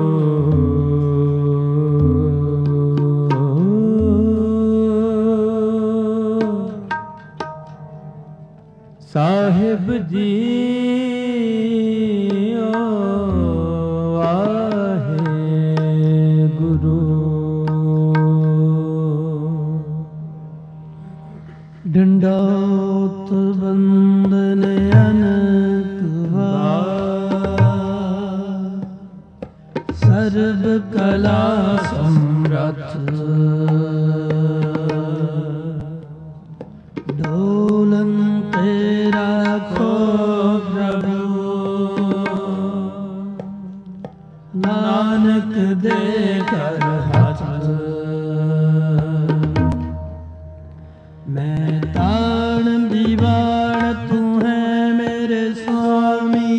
ਸਾਹਿਬ ਜੀ ਵਾਹਿਗੁਰੂ। ਡੰਡੋਤ ਬੰਦਨ ਅਨੰਤ ਵਾਰ, ਸਰਬ ਕਲਾ ਸਮਰੱਥ, ਡੋਲਨ ਤੇਰਾ ਖੋ ਪ੍ਰਭੂ, ਨਾਨਕ ਦੇ ਕਰ ਹੱਥ। ਮੈਂ ਤਾਣ ਦੀਵਾਨ ਤੂੰ ਹੈ ਮੇਰੇ ਸੁਆਮੀ,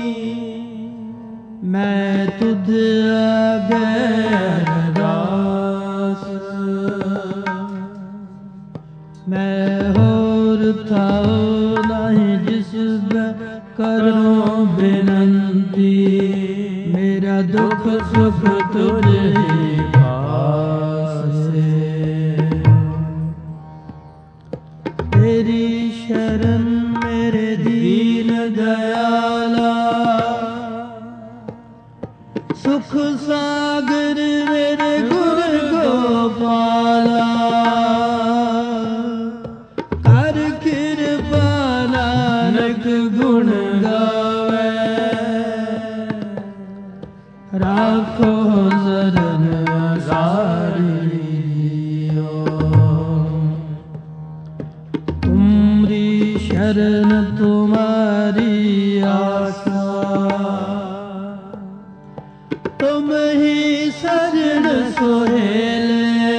ਮੈਂ ਤੁਧ ਆਗੇ ਅਰਦਾਸ। ਮੈਂ ਹੋਰ ਥਾਉ ਨਹੀਂ ਜਿਸ ਕਰੋ ਬੇਨੰਤੀ, ਮੇਰਾ ਦੁੱਖ ਸੁਖ ਤੁਝੇ ਪਾਸੇ। ਤੇਰੀ ਸ਼ਰਨ ਮੇਰੇ ਦੀਨ ਦਇਆਲਾ, ਸੁਖ ਸਾਗਰ ਮੇਰੇ ਗੁਰ ਗੋਪਾਲਾ। ਕਰ ਕਿਰਪਾ ਨਾਨਕ ਗੁਣ ਗਾਵੇ, ਰਾਖੋ ਜ਼ਰਨ ਸਾਰਿਓ। ਤੁਮਰੀ ਸ਼ਰਨ ਤੁਮਾਰੀ ਆਸਾ, ਤੁਮ ਹੀ ਸਜਣ ਸੁਹੇਲੇ।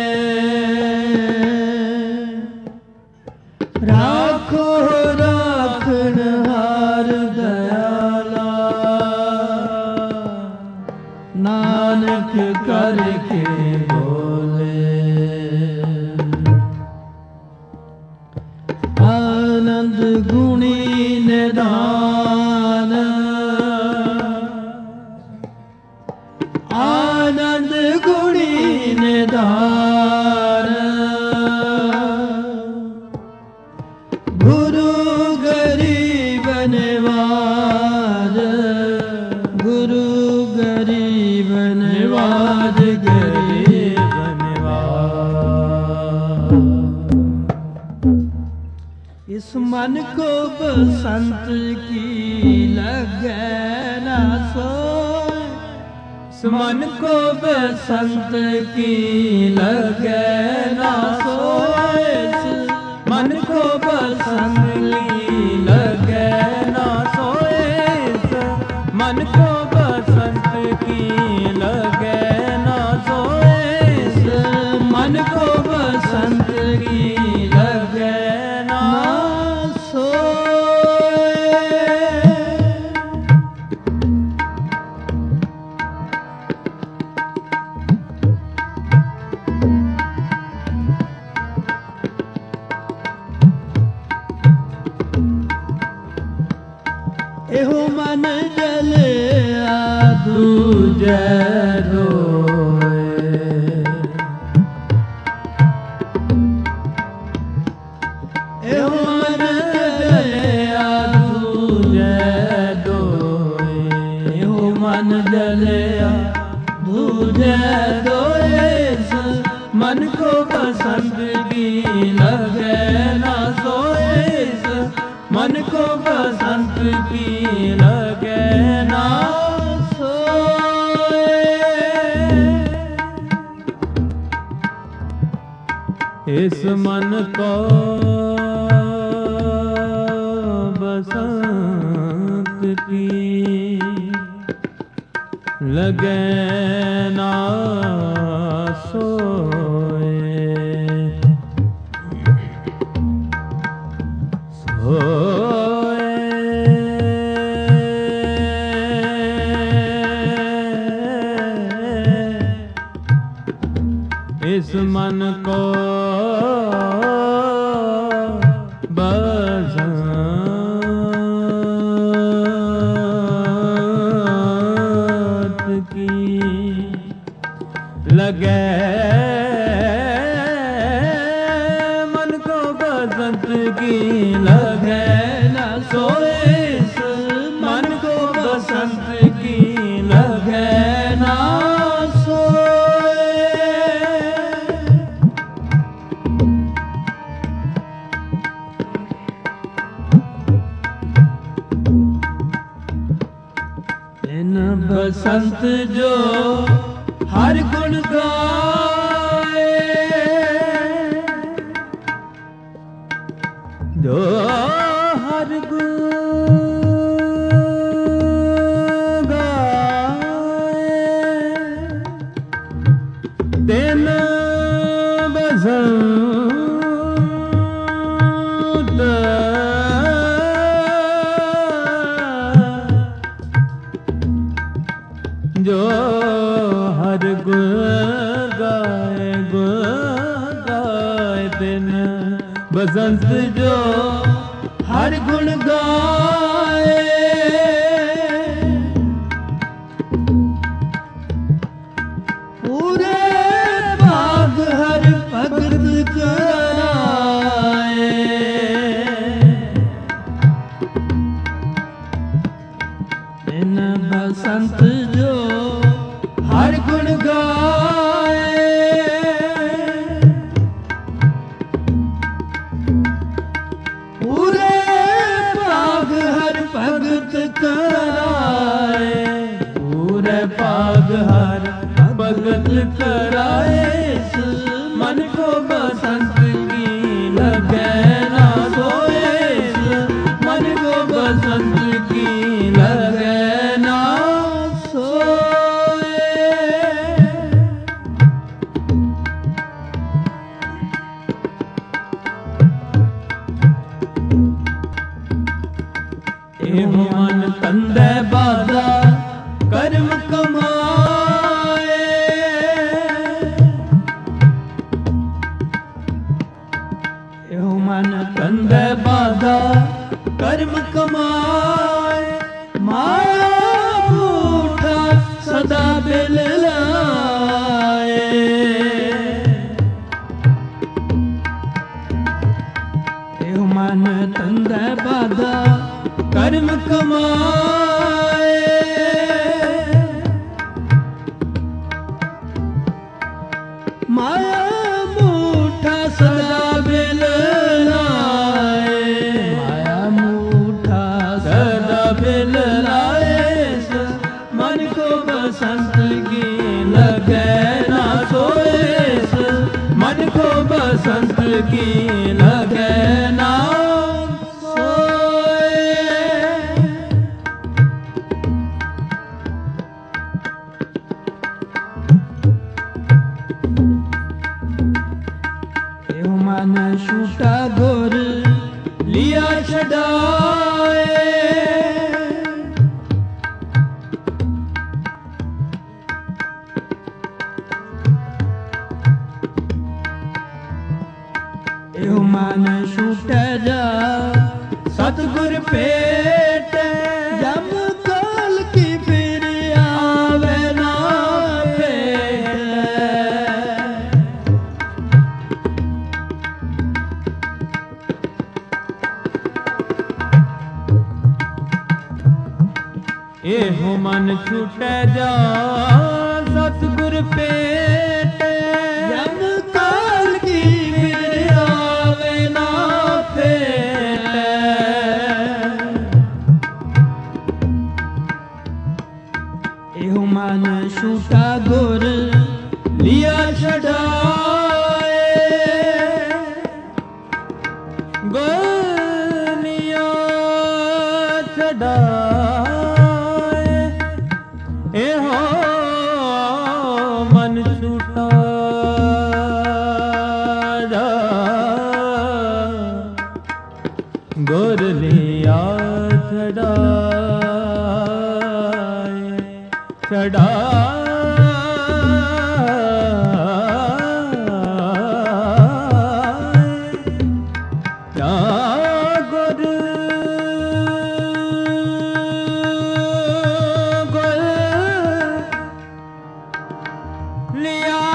ਰਾਖੋ ਰਾਖਣ ਹਾਰ ਦਇਆਲਾ, ਨਾਨਕ ਕਰਕੇ ਬੋਲੇ। ਆਨੰਦ ਗੁਣੀ ਨਿਧਾਨ, ਆਨੰਦ ਗੁਣੀ ਨਿਧਾਨ। ਗੁਰੂ ਗਰੀਬ ਨਿਵਾਜ, ਗੁਰੂ ਗਰੀਬ ਨਿਵਾਜ, ਗਰੀਬ ਨਿਵਾਜ। इस मन को बसंत की लगे ना सोए, इस मन को बसंत की लगे ना सोए, इस मन को बसंत की लगे ना सोए, इस मन को बसंत की लगे ना सोए, इस मन को बसंत की लगे ना एहो मन जलिया दूजे रोए, एहो मन जलिया दूजे दोए, एहो मन जलिया दूजे दोए। इस मन को पसंद की लगे ना सोए, इस मन को बसंत की लगे ना सोए। इस मन को बसंत की लगे ना सोए। इस मन को बसंत की लगे मन को बसंत की लगे न सोए मन को बसंत की लगे ना सोए। इन बसंत जो हर गुण गाए जो हर गुण गाए दिन बसंत जो हर गुण गाए दिन बसंत जो हर गुण गाए पूरे भाग हर भगत कराए दिन बसंत जो हर गुण गाए पूरे पाग हर भगत कराए पूरे पाग हर भगत कराए मन को बसंत की लगे ना सोए मन को बसंत की लगे ना एहो मन तंदे बाधा कर्म कमाए एहो मन तंदे बाधा कर्म कमाए माया बूठा सदा बिल लाए एहो मन तंदे बाधा कर्म कमाए माया मूठा सदा बिल लाए माया मूठा सदा बिल लाए मन को बसंत की लगे ना सोए मन को बसंत की लगे ना मन छूटा गुर लिया छड़ाए एहो मन छूटा जा सतगुर पेट जब काल की फिर आवे ना एहो मन छूटे जा सतगुर पेट जब काल की फिर आवे ना फेट एहो मन छूटा गुर लिया छड़ाए गुर लिया छड़ाए एहो मन छूटा जा गुर लिया छड़ाए लिया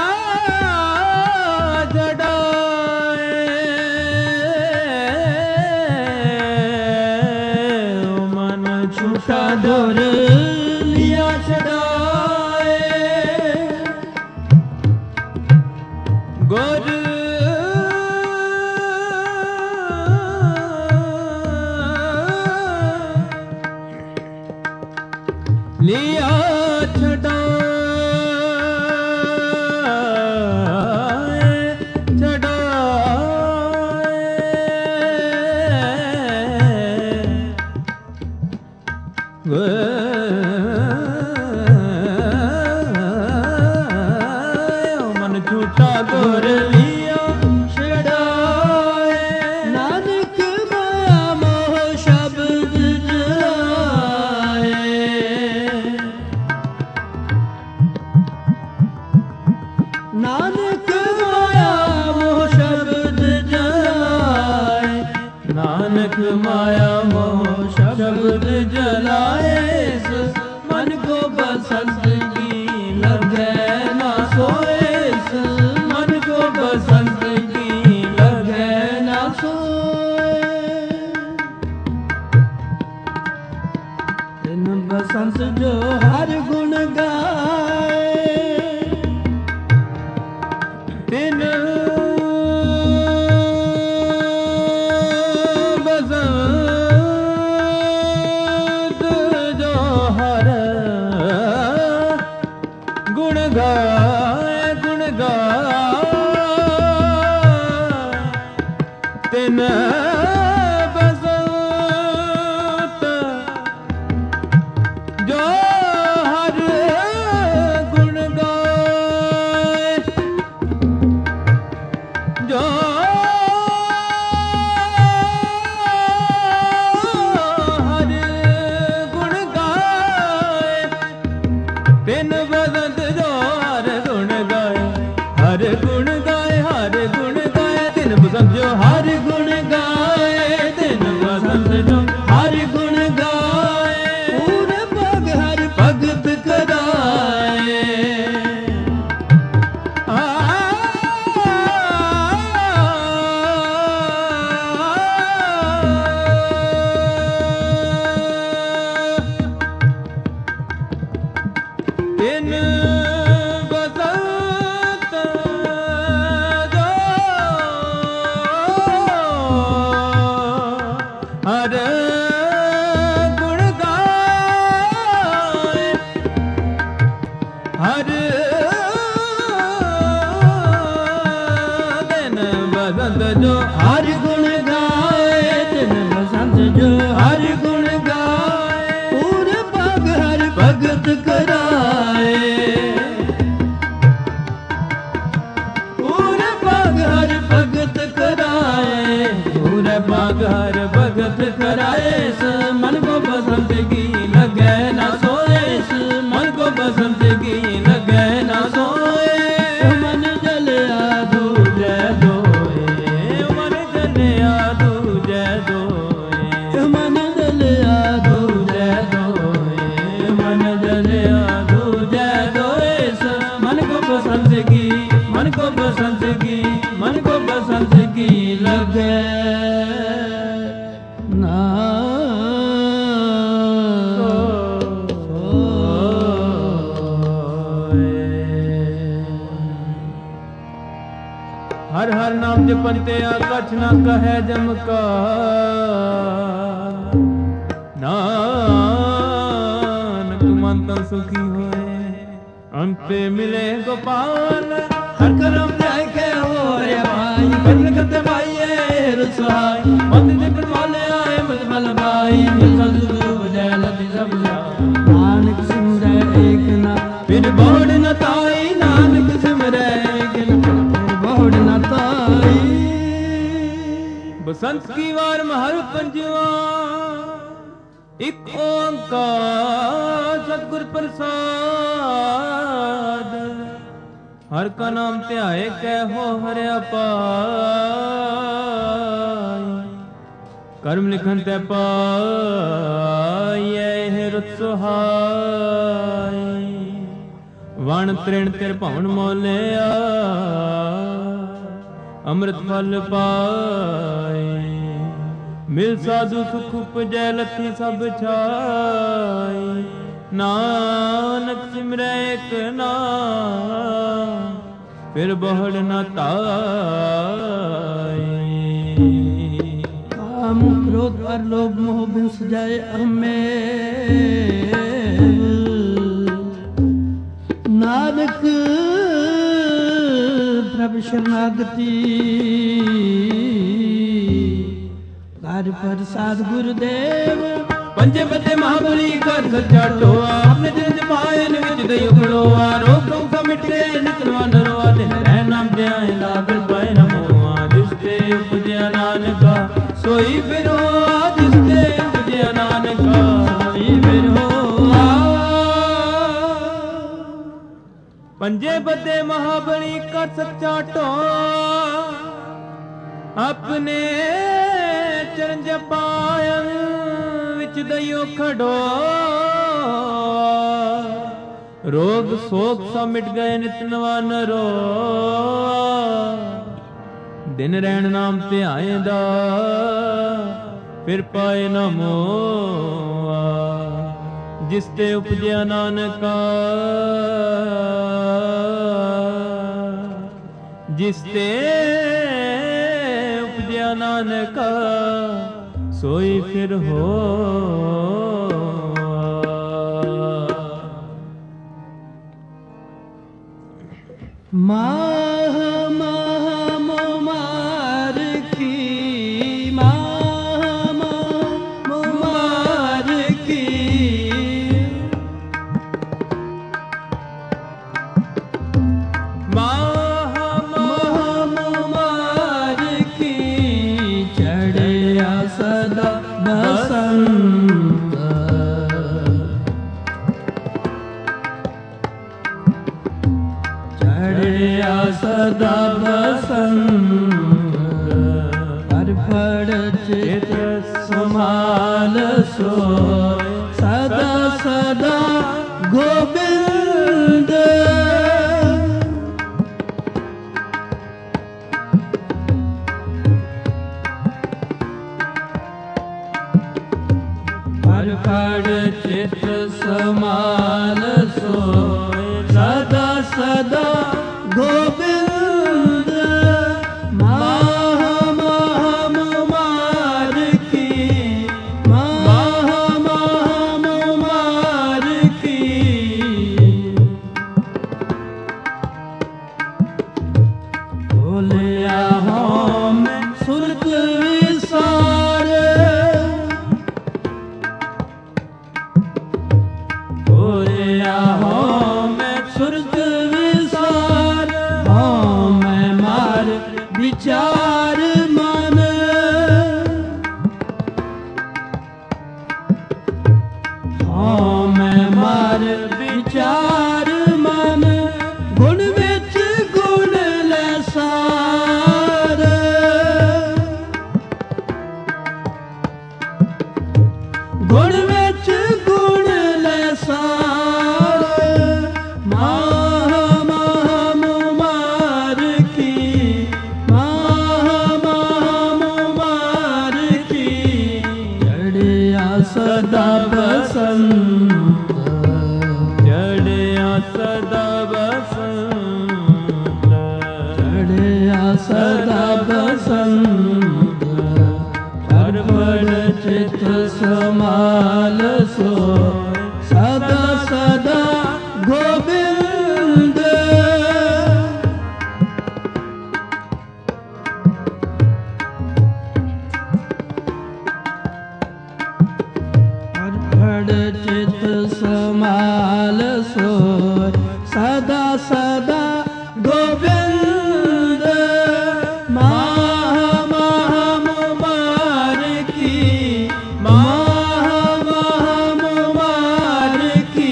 ਨਾਨਕ ਮਾਇਆ ਮੋਹ ਸ਼ਬਦ ਜਲਾਏ, ਨਾਨਕ ਮਾਇਆ ਮੋਹ ਸ਼ਬਦ ਜਲਾਏ, ਮਨ ਕੋ ਬਸੰਤ ਕੀ ਲਗੈ ਨਾ ਸੋਏ, ਮਨ ਕੋ ਬਸੰਤ ਕੀ ਲਗੈ ਨਾ ਸੋਏ। ਤਿਨ ਬਸੰਤ ਜੋ ਹਰ ਗੁਣ ਗਾਏ, ਤਿਨ ਬਸੰਤ ਜੋ ਹਰ ਗੁਣ ਗਾਏ, ਗੁਣ ਗਾਏ, ਤਿਨ ਬਸੰਤ ਜੋ ਹਰ ਗੁਣ ਗਾਏ, ਜੋ ਹਰ ਗੁਣ ਗਾਏ, ਤਿਨ ਬਸੰਤ ਜੋ ਹਰ ਗੁਣ ਗਾਏ, ਹਰ ਗੁਣ ਗਾਏ, ਹਰ ਗੁਣ ਗਾਏ, ਤਿਨ ਬਸੰਤ ਜੋ ਹਰ ਗੁਣ ਗਾਏ, ਤਿਨ ਬਸੰਤ ਜੋ ਹਰ ਗੁਣ ਗਾਏ, ਪੂਰੇ ਭਗ ਹਰ ਭਗਤ ਕਰਾਏ। ਤਿਨ ਬਸੰਤ ਜੋ ਹਰ ਗੁਣ ਗਾਏ, ਹਰ ਤਿਨ ਬਸੰਤ ਜੋ ਹਰ ਗੁਣ ਗਾਏ, ਤਿਨ ਬਸੰਤ ਜੋ ਹਰ ਗੁਣ ਗਾਏ, ਪੂਰੇ ਭਗ ਹਰ ਭਗਤ ਕਰਾਏ। ਪੂਰੇ ਭਗ ਹਰ ਭਗਤ ਕਰਾਏ, ਪੂਰੇ ਭਾਗ ਹਰ ਭਗਤ ਕਰਾਏ, ਮਨ ਕੋ ਬਸੰਤ की लगे ना सोए, मन को बसंत की लगे ना सोए, ਮਨ ਜਲਿਆ दूजे दोए, मन जलिया दूजे दोए, ਮਨ ਜਲਿਆ दूजे दोए, मन जलिया दूजे दोए, मन को बसंत की, मन को बसंत की, मन को बसंत की लगे ਨਾ हर हर नाम जपनते कछ न कहे जम का, नानक मन तन सुखी होए, अंते मिले गोपाल। ਹਰ ਕਰਮ ਲੈ ਕੇ ਹੋ ਰੇ ਭਾਈ, ਬਦਲ ਕਰਤੇ ਭਾਈਏ ਰਸਾਈ, ਮਤ ਦੇ ਕਰਮਾਲੇ ਆਏ ਮਤ ਮਲ ਭਾਈ, ਮਿਲ ਸਤਿਗੁਰੂ ਬਜੈ ਲਤੀ ਸਭ ਜਾਈ। ਨਾਨਕ ਸਿਮਰੈ ਏਕ ਨਾ फिर बोड़ न ताई, ਨਾਨਕ ਸਿਮਰੈ ਏਕ ਨਾ ਬਹੁੜ ਨਾ ਤਾਈ। बसंत की वार महर पंजवा, एक ओंकार सतगुर प्रसाद। हर का नाम ध्याए कहो हरिया पाई, कर्म लिखन ते पाइए रुत सुहाई। वण तृण तिर भवन मोलिया, ਅੰਮ੍ਰਿਤ ਫਲ ਪਾਏ। ਮਿਲ ਸਾਧੂ ਸੁਖ ਉਪਜੈ ਲਥੀ ਸਭ ਛਾਈ। ਨਾਨਕ ਸਿਮਰੈ ਏਕ ਨਾਮ, ਫਿਰ ਬਹੁੜ ਨਾ ਤਾਈ। ਕਾਮ ਕ੍ਰੋਧ ਅਰ ਲੋਭ ਮੋਹ ਬਿਨਸ ਜਾਏ ਹਮੇ, ਨਾਨਕ ਪ੍ਰਭ ਸ਼ਰਨਾਗਤੀ। ਕਰ ਪ੍ਰਸਾਦ ਗੁਰਦੇਵ ਪੰਜੇ ਬੱਦੇ ਮਹਾਬਲੀ ਕਰ ਖਰਚਾ ਟੋਆ। ਆਪਣੇ ਦਿਲ ਜਮਾਇਨ ਵਿੱਚ ਦਈ ਉਖੜੋਆ। ਰੋਗ ਰੋਗ ਸਭ ਮਿਟ ਗਏ ਨਿਤਨਵਾ ਨਰਵਾ। ਤੇ ਰਹਿ ਨਾਮ ਧਿਆਏ ਲਾਭ ਪਾਏ ਨਮੋਆ। ਜਿਸਤੇ ਉਪਜਿਆ ਨਾਨਕਾ ਸੋਈ ਫਿਰੋ। ਜਿਸਤੇ ਉਪਜਿਆ ਨਾਨਕਾ ਸੋਈ ਫਿਰੋ। पंजे बदे महाबली कर सच्चा टो अपने चरण जपायन विच दयो खड़ो रोग शोक सा मिट गए नित नवा नरो दिन रहन नाम ते आएदा फिर पाए न मोआ जिस ते उपजया नानका जिस ते उपजया नानका सोई फिर हो माह माह मुमार की माह माह मुमार की माह माह मुमार की चढ़या सदा बसंत चढ़या सदा बसंत पर फड़ चित समाल सो सदा सदा गोविंद पर फड़ चित समाल सो सदा सदा गोविंद माह माह मुमार की माह माह मुमार की बोलिया हो मैं सुरत विसार बोलिया हो मैं सुरत विचार मन हाँ मैं मार विचार मन गुण विच गुण ले सार गुण विच गुण ले सार माह माह मुमार की सदा बसंत चढ़या सदा बसंत चढ़या सदा बसंत हर बड़ चित समाल सो सदा सदा गोविंद चित समाल सो सदा सदा गोविंद माह माह मुमार की माह माह मुमार की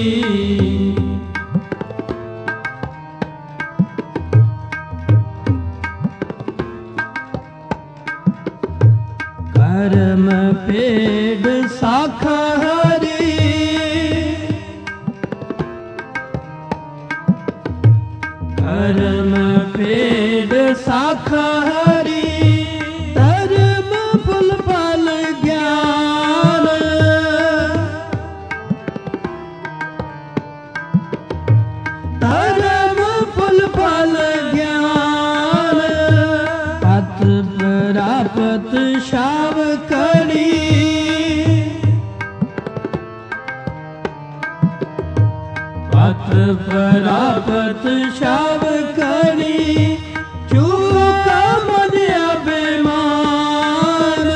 कर्म पेड़ शाखा धर्म पेड़ शाखा हरि धर्म फल फल ज्ञान धर्म फल फल ज्ञान पथ प्राप्त शाव करी पथ प्राप्त शाव करी चूका मन अभिमान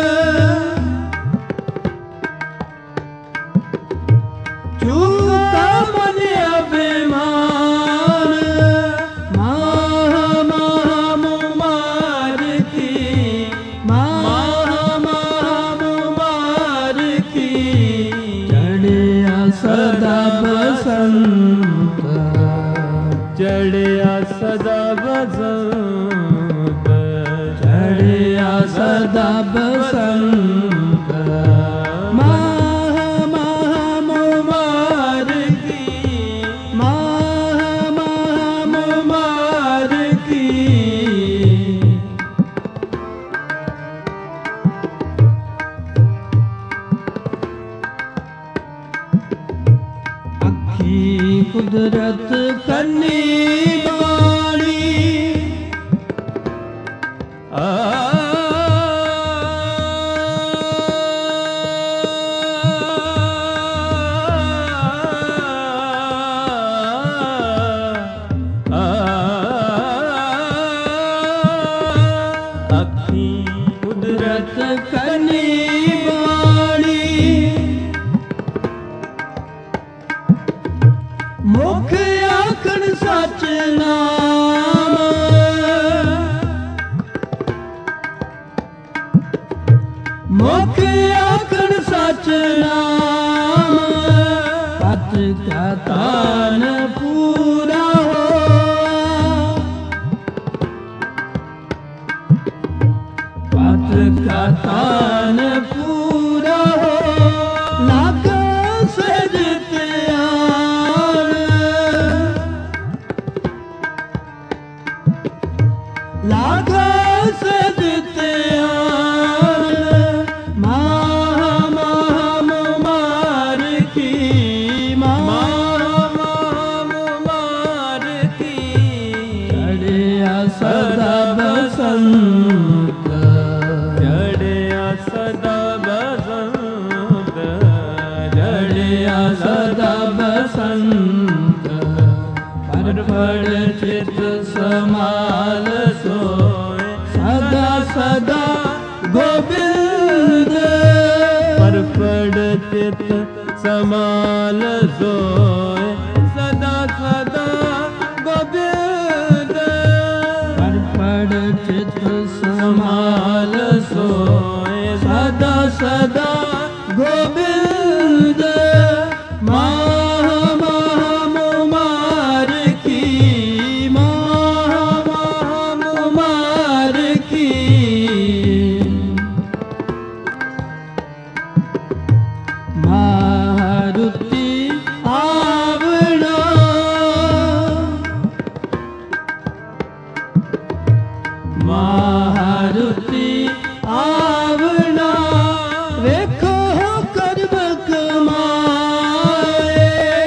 चूका मन अभिमान माह माह मुमार की माह माह मुमार की चढ़या सदा बसंत चढ़िया सदा बसंत, चढ़िया सदा बसंत, माह माह मुमार की, माह माह मुमार की। अखी कुदरत करनी बाणी, अखी कुदरत करनी बाणी, मुख आखण सच नाम, मुख आखण सच नाम, पत का तान पूरा होआ, पत का तान पूरा हो, लाख सजत आन, लाख सजत आन, माह माह मुमार की, माह मुमार की। चढ़िया सदा बसंत, चढ़िया सदा बसंत, चढ़िया सदा बसंत, फड़ चित समाल सोए, सदा सदा गोविंद, फड़ चित समाल सोए, सदा सदा गोविंद। फड़ चित समाल सोए, सदा सदा गोविंद, माह माह मुमार की, माह माह मुमार की। मारुति आवना, मारुति आवना, वेखो करब कमाए,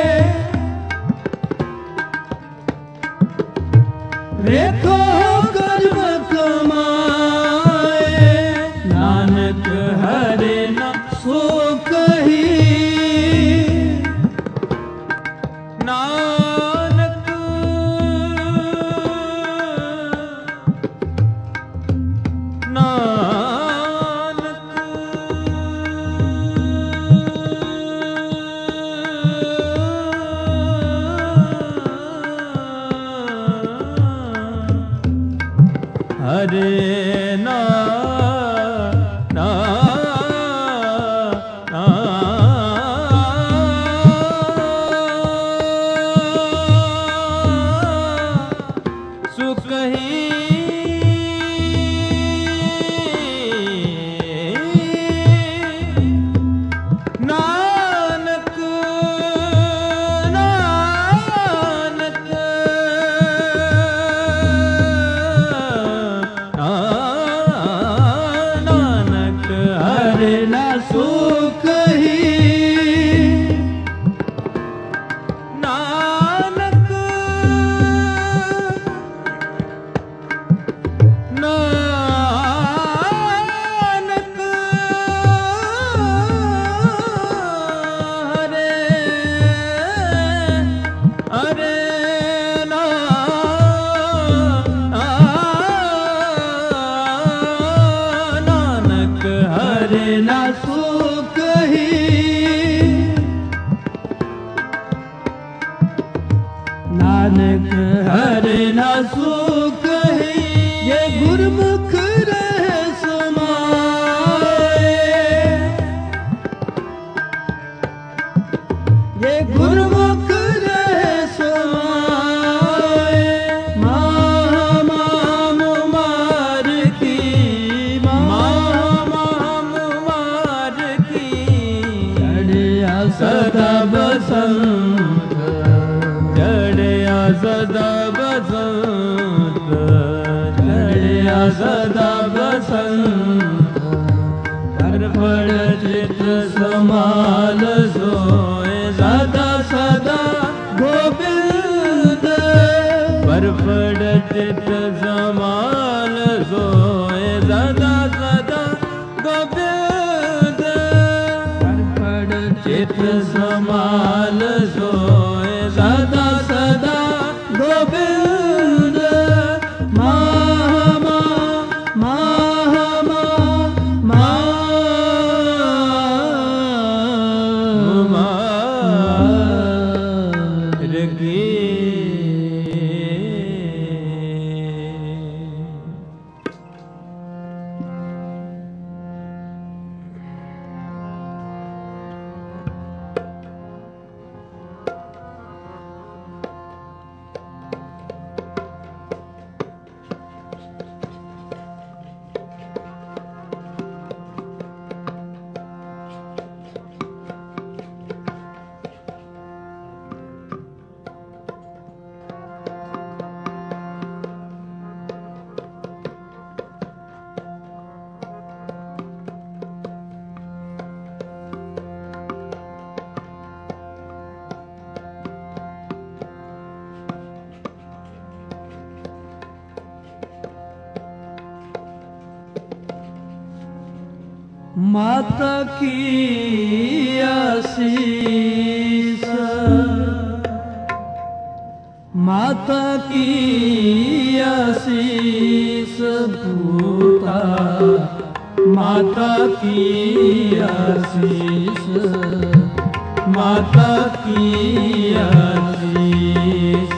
वेखो करब कमाए, नानक हरे न सो कही, नानक हरे ना ना ना सुकही नानक नानक नानक हरे न सुख ही, नानक नानक हरे हरे नानक हरे न सुख ही, नानक हरे न सुख ही, ये गुरमुख रहे समाए, ये गुरमुख रहे समाए, बसंत चढ़िया सदा बसंत फड़ चित समाल सोए सदा सदा गोविंद फड़ चित समाल सोए सदा सदा गोविंद फड़ चित समाल सोए सदा सदा गोविंद मामा मामा माता की आशीष माता की आशीष पूता माता की आशीष माता की आशीष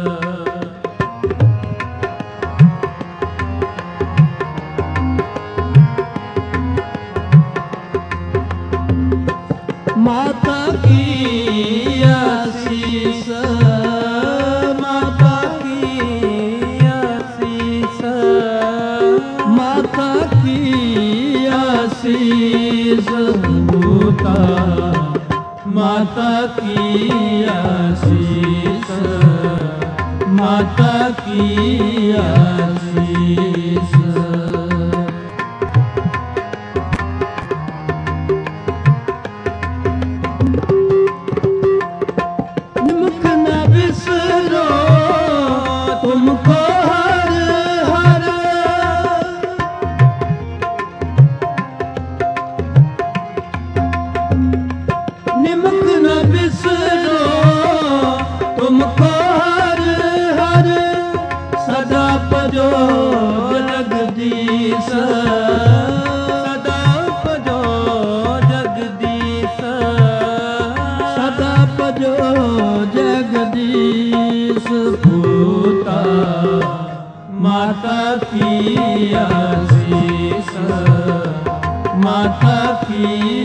माता की आशीष माता की आशीष माता की आशीष होता माता की आशीष माता की आशीष तुमको हर हर निमक न बिसरो तुमको हर हर सदा पजो जगदीश सदा पजो जगदीश सदा पजो जगदीश पूता माता की आशीष माता की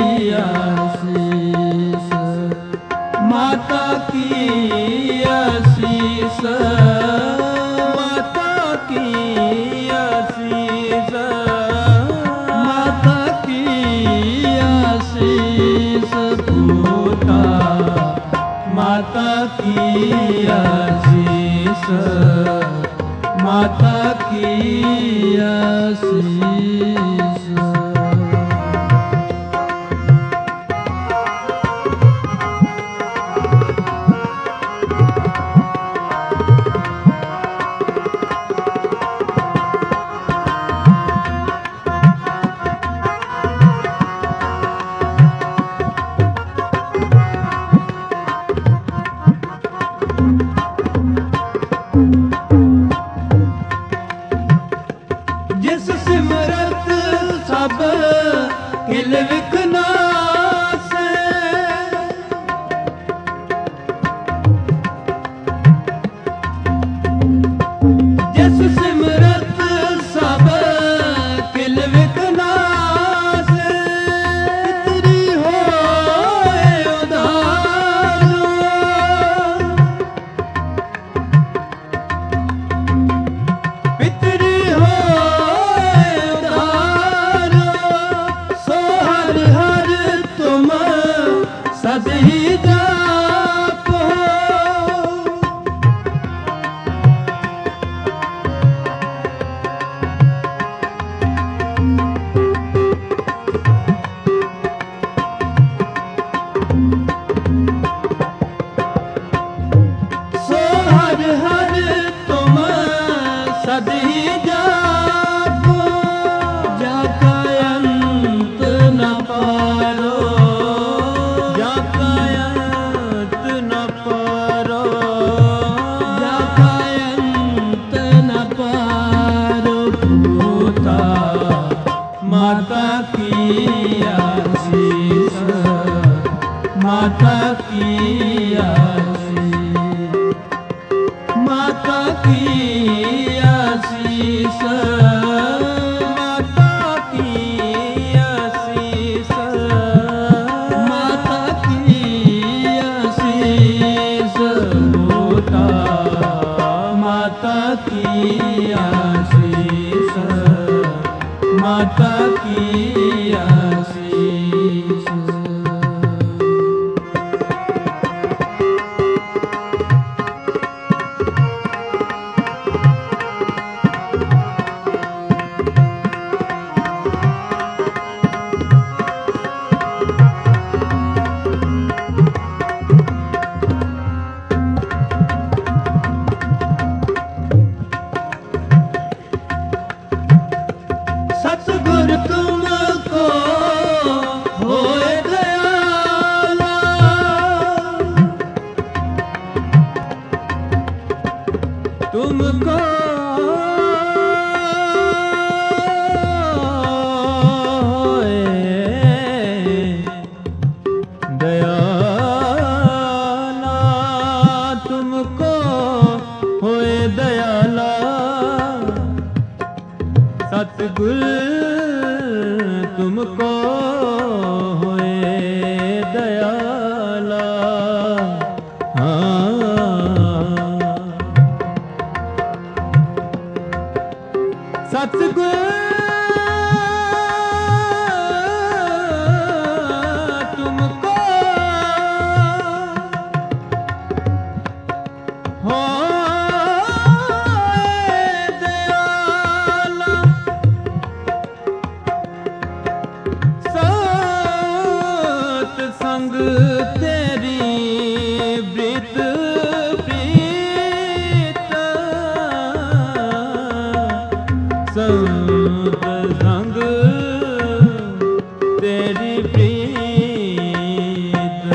आशीष माता की आशीष माता की आशीष माता की आशीष पूता माता की आशीष माता की आशीष जिस सिमरन सदी जाको जाका अंत न पारो, जाका अंत न पारो, जाका अंत न पारो। होता माता की आशीष, माता की आशीष, माता की आशीष, माता की आशीष, माता की आशीष। होता माता की आशीष, माता की आशीष। सतगुर तुमको होए दयाला, तुमको दयाला, तुमको होए दयाला, सतगुर तुमको होए दयाला। सतगुर तुमको होए दयाला, सत संग तेरी ब्रीत प्रीत, सत संग तेरी प्रीत।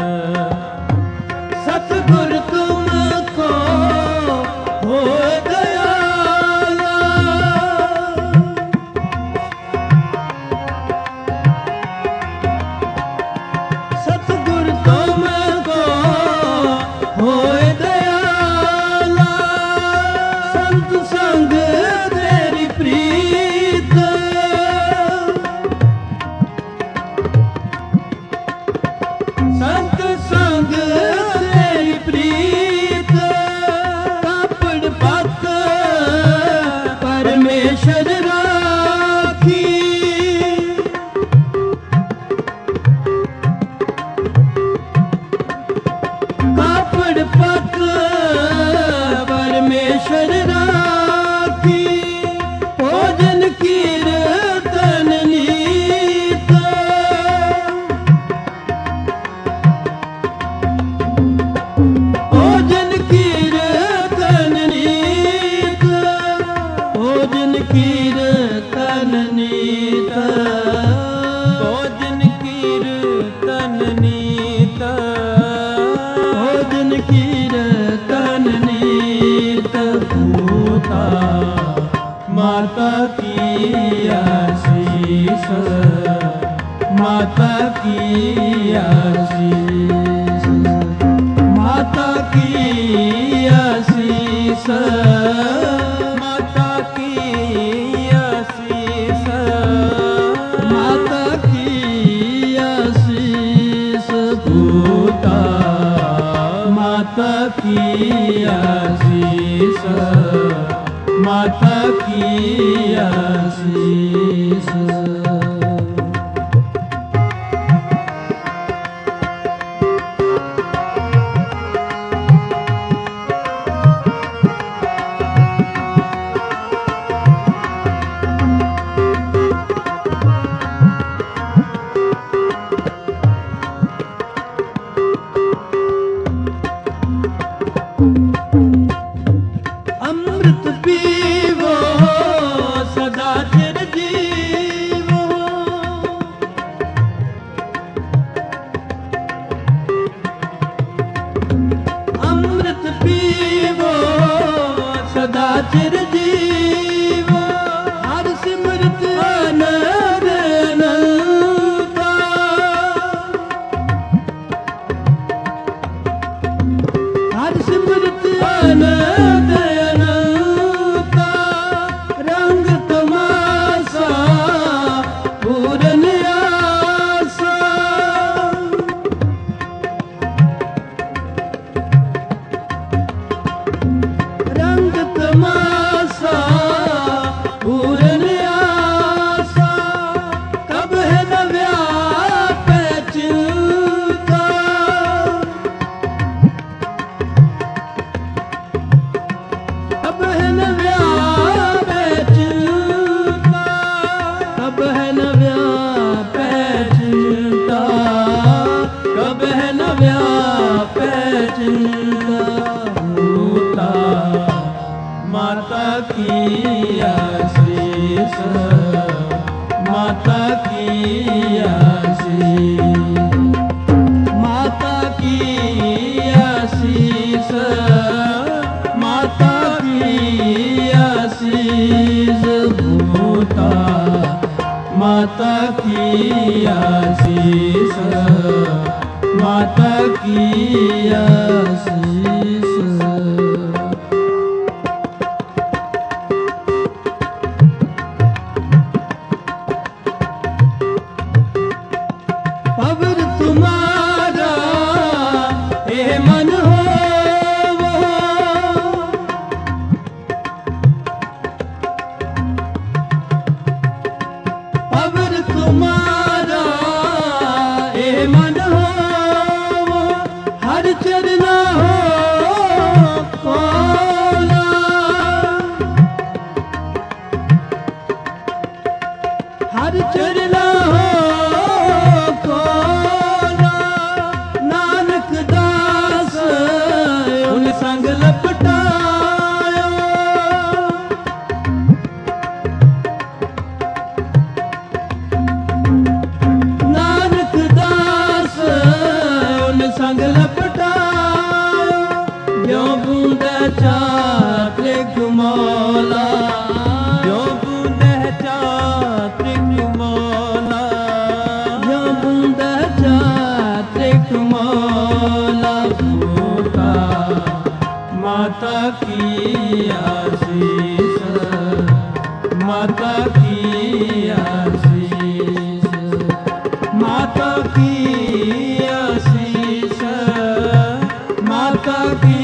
सतगुर तुमको होए दयाला, सतगुर तुमको होए दयाला, संत संग तेरी प्रीत, संत संग तेरी प्रीत। कापड़ पक परमेश्वर राखी, कापड़ पक परमेश्वर राखी। भोजन कीर्तन नीत, भोजन कीर्तन नीत, भोजन कीर्तन नीत, भोजन कीर्तन नीत, भोजन कीर्तन नीत। होता माता की आशीष, माता की आशीष, माता की आशीष, माता की आशीष, माता की आशीष। होता माता की आशीष, माता की आशीष। अमृत पीवो माता की आशीष, माता की आशीष, माता की आशीष, माता की आशीष भूता, माता की आशीष, माता की आशीष। पवित्र तुम्हारा हे मन हो, पवित्र तुम्हारा हे मन हो, हर चरना हो कोला, हर चरना हो कोला, नानक दास उन संग लपटायो, नानक दास उन संग लपटायो, जो बूंद चात्रिक मौला, जो बूंद चात्रिक मौला, जो बूंद चात्रिक मौला, भूता, माता की आशीष, माता की आशीष, माता की आशीष, माता की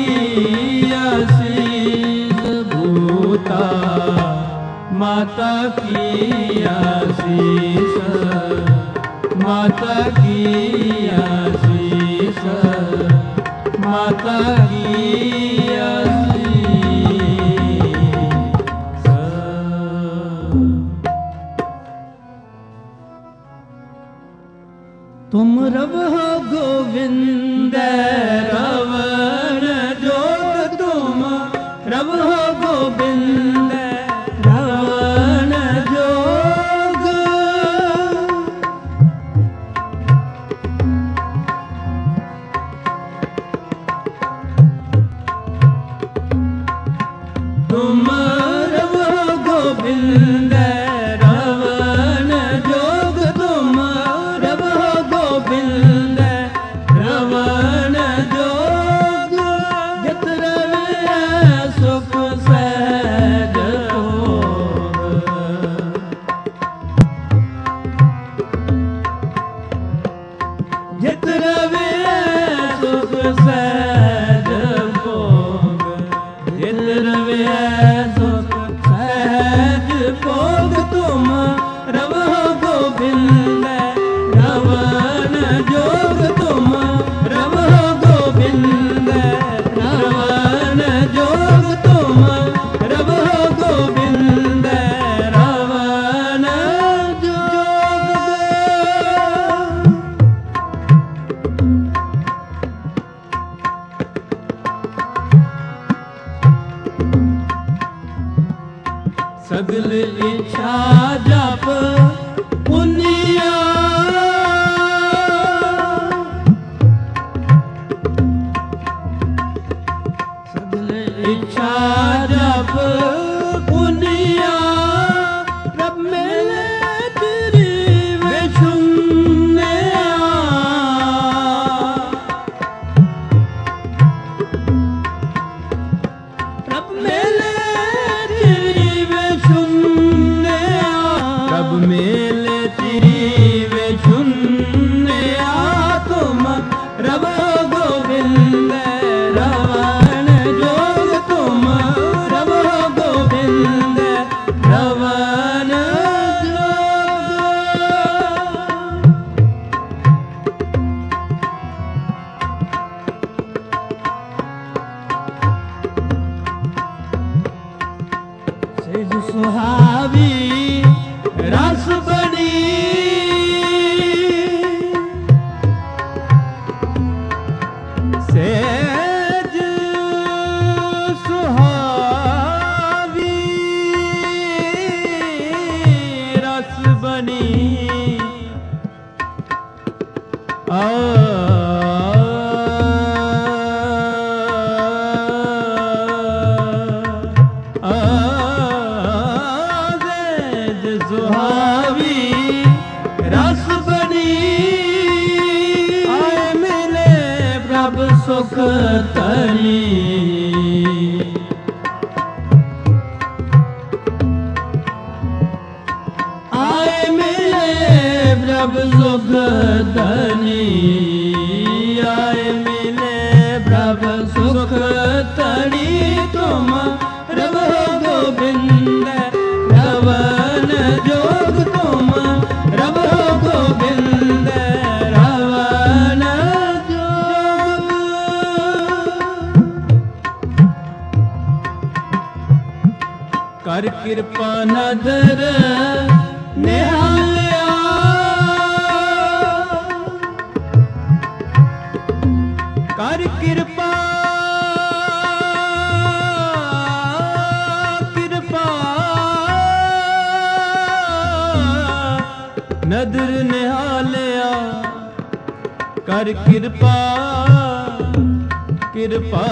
आशीष भूता, माता की आशीष, माता की आशीष, माता की आशीष। तुम रब हो गोविंद, रवण जोग तुम, रब हो गोविंद, रवण जोग, तुम रब हो गोविंद, रवण जोग तुम, रब हो गोविंद, रवण जोग, जित रवे सुख सहज भोग, जित रवे सुख सहज भोग, जित रवे सुख सहज भोग तुम, रब हो गोविंद, रवण जोग तुम, रब हो गोविंद, रवण जोग तुम, रब हो गोविंद, रवण जोग। सगल इच्छा जप पुनिया, सगल इच्छा जप पुनिया, रब मिले तेरी विशुन्या, रब मिले तेरी विशुन्या, रब मिले तेरी विशुन्या, तुम रब हो गोविंद, रवण जोग तुम, रब हो गोविंद, रवण जोग। सेज सुहावी रस बनी, सेज सुहावी ਧਨੀ ਆਏ ਮਿਲੇ ਪ੍ਰਭ ਸੁਖ ਧਨੀ ਆਏ ਮਿਲੇ ਪ੍ਰਭ ਸੁਖ ਧਨੀ ਤੁਮ ਰਵੋ ਗੋਬਿੰਦ ਰਵਨ ਜੋਗ ਤੁਮ ਰਵੋ ਗੋਬਿੰਦ ਰਵਨ ਜੋਗ ਕਰ ਕਿਰਪਾ ਨਦਰ ਨਿਹਾਲਿਆ ਕਰ ਕਿਰਪਾ ਕਿਰਪਾ ਨਦਰ ਨਿਹਾਲਿਆ ਕਰ ਕਿਰਪਾ ਕਿਰਪਾ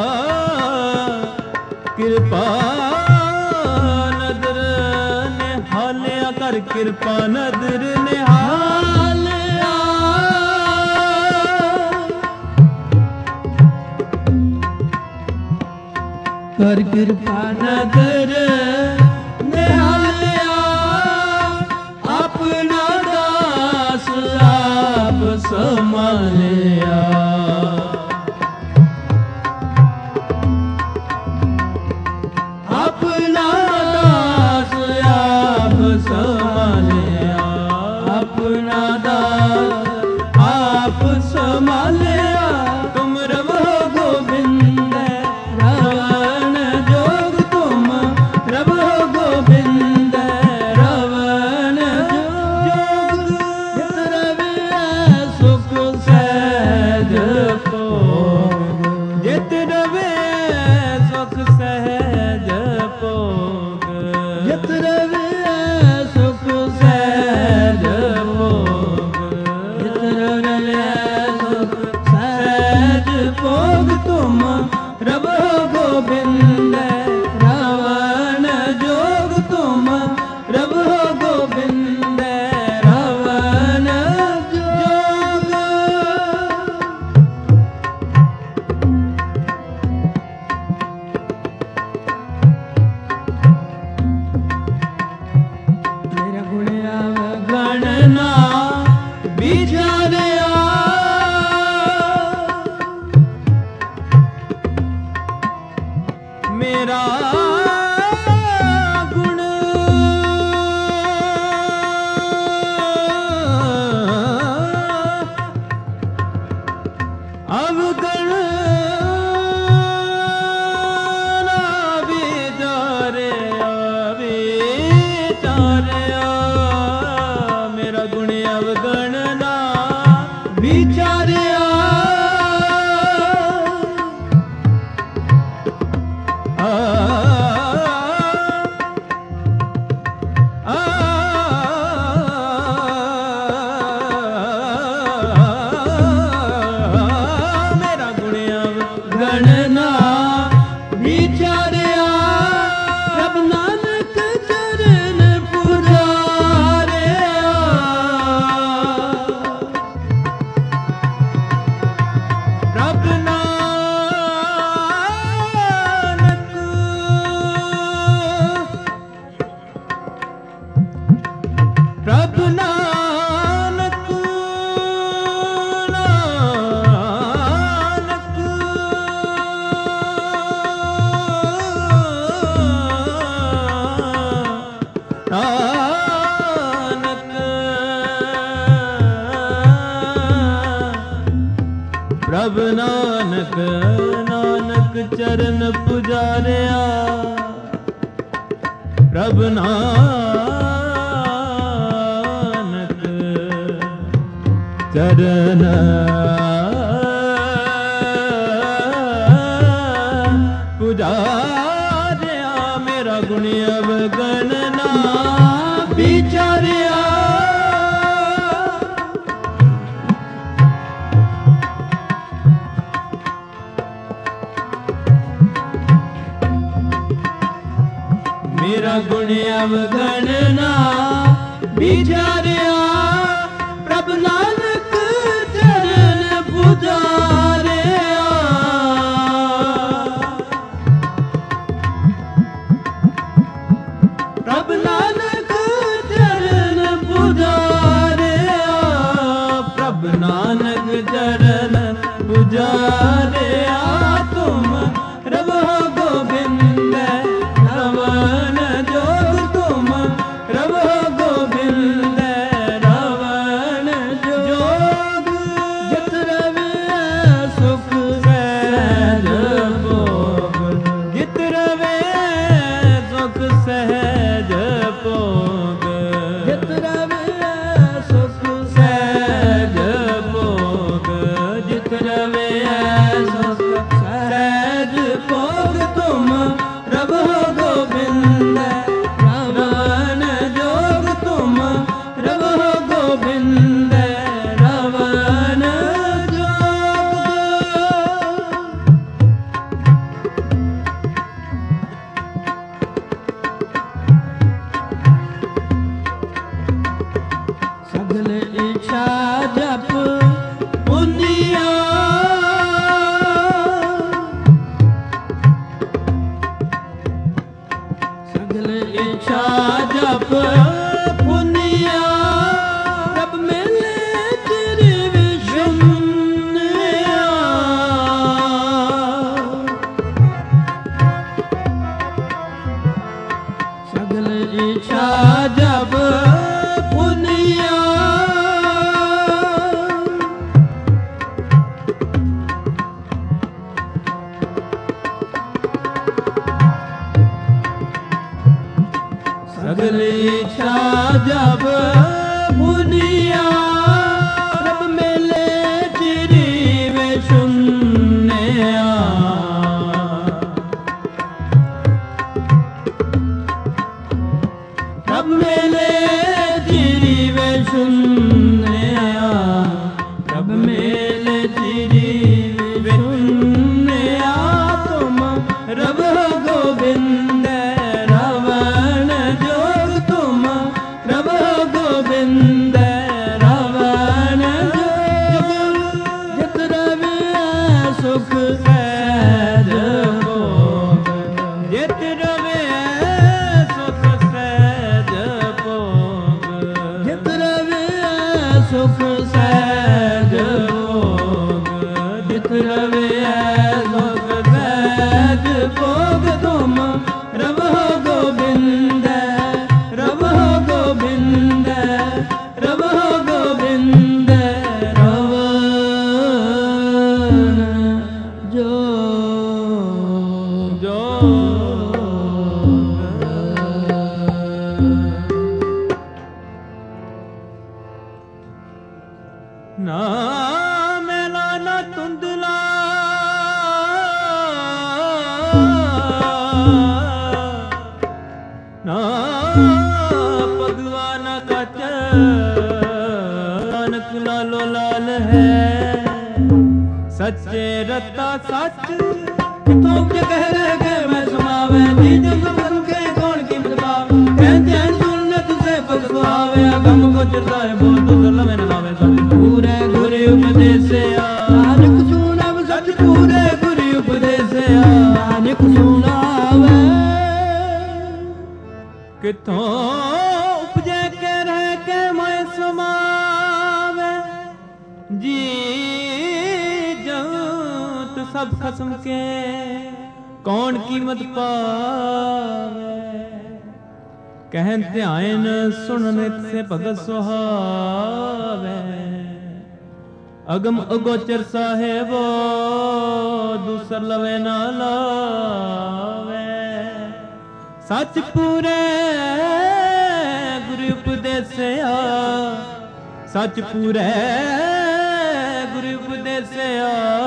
ਕਿਰਪਾ ਨਦਰ ਨਿਹਾਲਿਆ ਕਰ ਕਿਰਪਾ ਨਦਰ ਨਿਹਾਲਿਆ ਕਰ ਕਿਰਪਾ ਨਦਰ ਨਿਹਾਲਿਆ ਆਪਣਾ ਦਾਸ ਆਪ ਸੰਭਾਲਿਆ ਆਪਣਾ ਦਾਸ ਆਪ ਸੰਭਾਲਿਆ ਆਪਣਾ ਦਾਸ ਆਪ ਸੰਭਾਲਿਆ ਤੁਮ ਰਵੋ ਗੋਬਿੰਦ ਰਵਨ ਜੋਗ ਤੁਮ ਰਵੋ ਗੋਬਿੰਦ ਰਵਨ ਜੋਗ ਜਿਤ ਰਵਿਆ ਸੁਖ ਸਹਿਜ ਭੋਗ ਜਿਤ ਰਵੇ ਸੁਖ ਸਹਿਜ ਭੋਗ ਜਿਤ ਰਵਿਆ ਸੁਖ ਸਹਿਜ ਭੋਗ ਜਿਤ ਰਵਿਆ ਸੁਖ ਸਹਿਜ ਭੋਗ ਤੁਮ ਰਵੋ ਗੋਬਿੰਦ ਰਵਨ ਜੋਗ ਤੁਮ ਰਵੋ ਗੋਬਿੰਦ ਰਵਨ ਜੋਗ ਮੇਰਾ ਗੁਣਿਆ ਗਣਨਾ ਵਿਚਾਰਿਆ ਮੇਰਾ ਗੁਣ ਅਵਗਣ ਨਾ ਵਿਚਾਰਿਆ ਵਿਚਾਰਿਆ ਮੇਰਾ ਗੁਣ ਅਵਗਣ ਨਾ ਵਿਚਾਰਿਆ ਮੇਰਾ ਗੁਣ ਗਣਨਾ ਵਿਚਾਰਿਆ ਪ੍ਰਭ ਨਾਨਕ ਚਰਨ ਪੁਜਾਰਿਆ ਪ੍ਰਭ ਨਾਨਕ ਪ੍ਰਭ ਨਾਨਕ ਪ੍ਰਭ ਨਾਨਕ ਨਾਨਕ ਚਰਨ ਪੁਜਾਰਿਆ ਪ੍ਰਭ ਨਾਨਕ ਚਰਨ ਪੁਜਾਰਿਆ ਮੇਰਾ ਗੁਣ ਅਵਗਣ ਨਾ ਵਿਚਾਰਿਆ ਮੇਰਾ ਗੁਣ ਅਵਗਣ ਨਾ ਵਿਚਾਰਿਆ ਪ੍ਰਭ ਨਾਨਕ ਚਰਨ ਪੁਜਾਰਿਆ संवारिया तुम प्रभु गोविंद रवन जोग तुम प्रभु गोविंद रवन जोग जित रवि सुख सहज भोग जित रवे सुख सहज भोग जित रवि सुख सहज भोग जित रवे सुख सहज भोग तुम प्रभु गोविंद रवन जोग तुम प्रभु गोविंद रवन जोग सगल इच्छा जप पुनिया सगल इच्छा जप पुनिया जब मिले तेरी विष्णुया सगल इच्छा जप पुनिया सगल इच्छा जब पुनिया रब मिले तेरी वे शून्या रब मेले तेरी वे शून्या रब मेले तेरी वे शून्या तुम रब गोविंद रवन जोग तुम रब गोविंद रवन जोग जित रवि सुख सहज भोग जित रवे सुख सहज भोग जित रवि सुख सहज भोग जित रवे सुख सहज भोग तुम रब गोविंद रब गोविंद रब गोविंद रवन जो ना मेला ना तुंदला ना पगवा ना कच नानक लालो लाल है सच्चे रत्ता सच कितों के कह रहे के मैं सुनावे जी जग मन के कौन की बतावे कहते हैं सुन्नत से पग सुहावे गम को चिरदाए बोल तो सल्ला में नावे सच पूरे गुरु उपदेश नानक सुनाव सच पूरे गुरु उपदेश नानक सुनावे किथों उपजे के रह के मैं समावे जी जंत सब खस्म के कौन कीमत पावे कहते आयन सुनने से भगत सुहावे अगम अगोचर साहेबो दूसर लवे ना लावे सच पूरे गुरु उपदेसिया सच पूरे गुरु उपदेसिया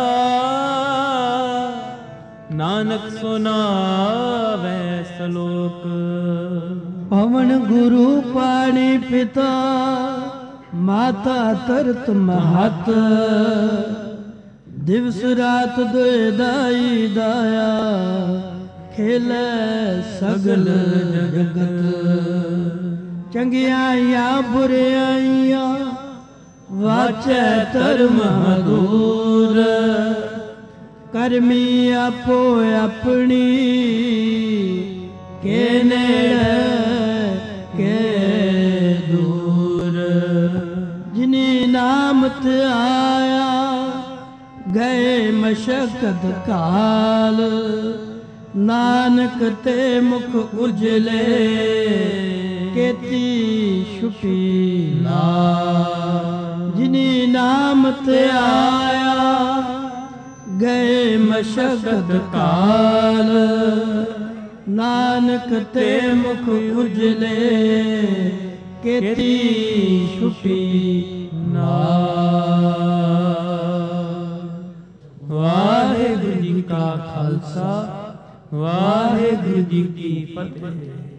नानक सुनावे सलोक पवन गुरु पाणी पिता माता तरत महत दिवस रात दोए दाई दाया खेले सगल जगत चंगियाइया बुराइया वाचे धर्म दूर करमी आपो अपनी के नेड़े के दूर जिनी नामत आया गए मशक्कत काल नानक ते मुख उजले केती छुपी नाम जिनी नाम ते आया गए मशक्कत काल नानक ते मुख उजले केती छुपी नाम। वाहिगुरु जी का खालसा वाहिगुरु जी की फतेह।